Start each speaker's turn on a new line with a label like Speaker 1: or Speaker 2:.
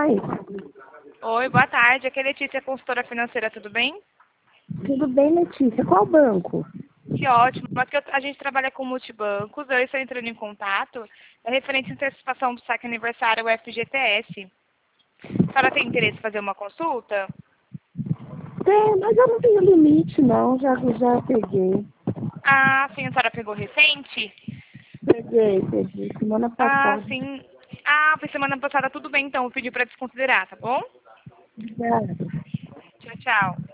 Speaker 1: Oi,
Speaker 2: Oi, boa tarde. Aqui é Letícia, consultora financeira, tudo bem?
Speaker 1: tudo bem, Letícia? Qual banco?
Speaker 2: Que ótimo. Aqui a gente trabalha com multibancos. Eu estou entrando em contato. É referente à antecipação do saque aniversário, o FGTS. A senhora tem interesse em fazer uma consulta?
Speaker 1: Tem, mas eu não tenho limite, não. Já peguei.
Speaker 2: Ah, sim, a senhora pegou recente?
Speaker 1: Peguei. Semana
Speaker 2: Ah,
Speaker 1: passada.
Speaker 2: sim. Ah, foi semana passada, tudo bem então. Eu pedi para desconsiderar, tá bom?
Speaker 1: Obrigada.
Speaker 2: Tchau, tchau.